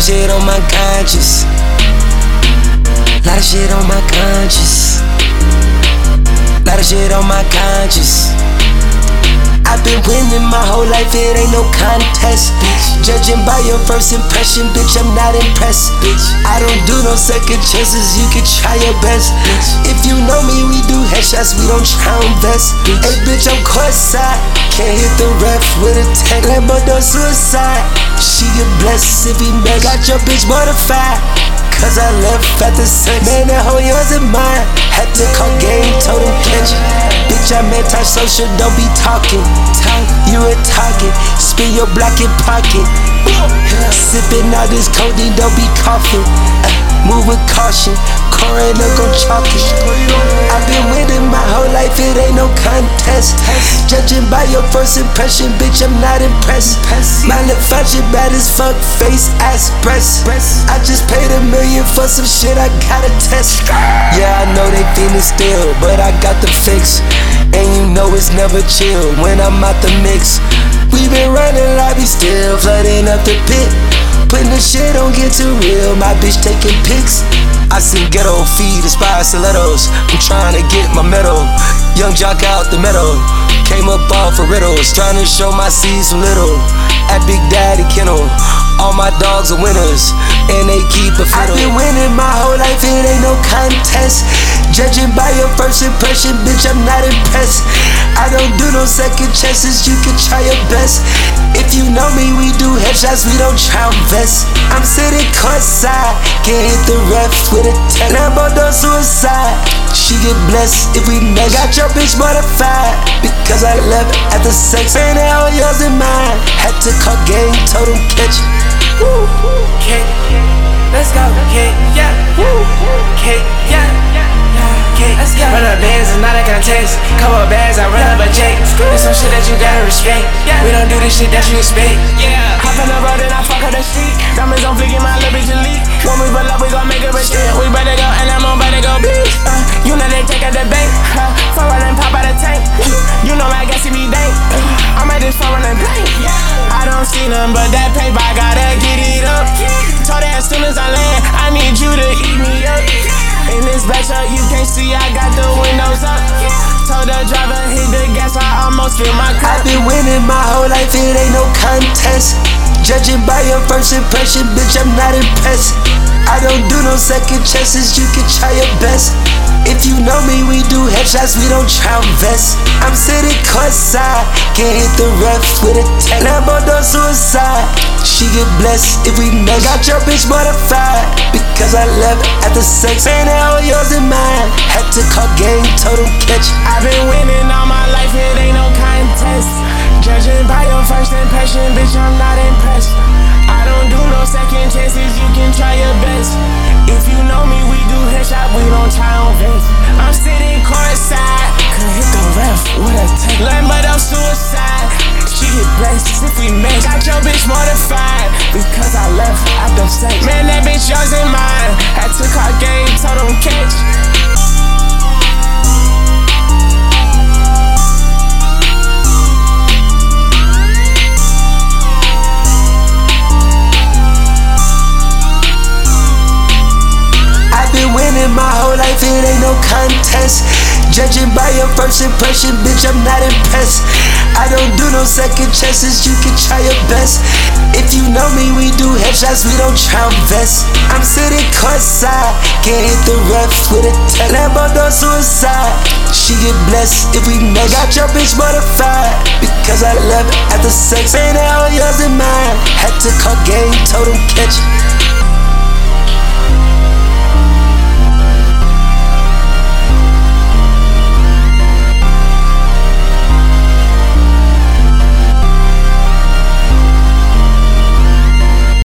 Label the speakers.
Speaker 1: of shit on my conscience. Lot of shit on my conscience. Lot of shit on my conscience. I've been winning my whole life, it ain't no contest, bitch. Judging by your first impression, bitch, I'm not impressed, bitch. I don't do no second chances, you can try your best, bitch. If you know me, we do headshots, we don't try on vest, bitch. Hey, bitch, I'm courtside, can't hit the ref with a tank. Lambo do suicide, she get blessed if he mess. Got your bitch mortified, cause I left at the sex. Man, that whole yours and mine. Had to call game, told him catch. Bitch, I'm anti-social, don't be talking. You a target, spin your block in pocket. Sipping all this codeine, don't be coughing. Move with caution, coroner gon' chalk it. I've been winning my whole life, it ain't no contest. Judging by your first impression, bitch, I'm not impressed. My lip function bad as fuck, face, ass, breast. I just paid $1 million for some shit I gotta test. Yeah, I know they feelin' still, but I got the fix. And you know it's never chill when I'm out the mix. We been running lobby still, flooding up the pit. Putting the shit on get too real, my bitch taking pics. I seen ghetto feed, inspired stilettos. I'm trying to get my medal. Young jock out the meadow. Came up all for riddles, trying to show my seeds from little. At Big Daddy Kennel, all my dogs are winners, and they keep a fiddle. I've been winning my whole life, it ain't no contest. Judging by your first impression, bitch, I'm not impressed. I don't do no second chances, you can try your best. If you know me, we do headshots, we don't try on vest. I'm sitting courtside, can't hit the ref with a tech. Lambo do suicide, she get blessed if we mess. Got your bitch mortified, because I left at the sex. Man, that all yours and mine. Had to call game, told him catch. Woo.
Speaker 2: Okay, let's go. Okay, yeah. Okay, yeah. Okay, let's go. Run up bands, it's not a contest. Couple bags, I run up a check. There's some shit that you gotta respect. We don't do this shit that you expect. Hop on the road and I fuck up the street. Diamonds on fleek and my little bitch elite. When we pull up, we gon' make a mistake. We better go and I'm on better go beat. You know they take out the bank. Fuck run and pop out the tank. You know I got CB dank. I'm at this fuck run and blank. I don't see none but that paper, I gotta get it up. Told her as soon as I land, I need you to eat me up. In this black truck, you can't see, I got the windows up. Told the driver, hit the gas, I almost fill my cup.
Speaker 1: I've been winning my whole life, it ain't no contest. Judging by your first impression, bitch, I'm not impressed. I don't do no second chances, you can try your best. If you know me, we do headshots, we don't try on vest. I'm sitting courtside, can't hit the ref with a tech. Lambo do suicide, she get blessed if we mess. Got your bitch mortified, because I left at the sex. Man, that all yours and mine. Had to call game, told him catch.
Speaker 2: I've been winning all my life, it ain't no contest. Judging by your first impression, bitch, I'm not impressed. I don't do no second chances, you can try your best. If you know me, we do headshot, we don't try on vest. I'm sitting courtside, could hit the ref with a tank. Lambo do suicide, she get blessed if we mess. Got your bitch mortified, because I left at the sex. Man, that bitch yours and mine. Had to call game, told them catch.
Speaker 1: Winning my whole life, it ain't no contest. Judging by your first impression, bitch, I'm not impressed. I don't do no second chances, you can try your best. If you know me, we do headshots, we don't try on vest. I'm sitting courtside, can't hit the ref with a tech. Lambo do suicide, she get blessed if we mess. Got your bitch mortified, because I left at the sex. Man, that all yours and mine. Had to call game, told him catch.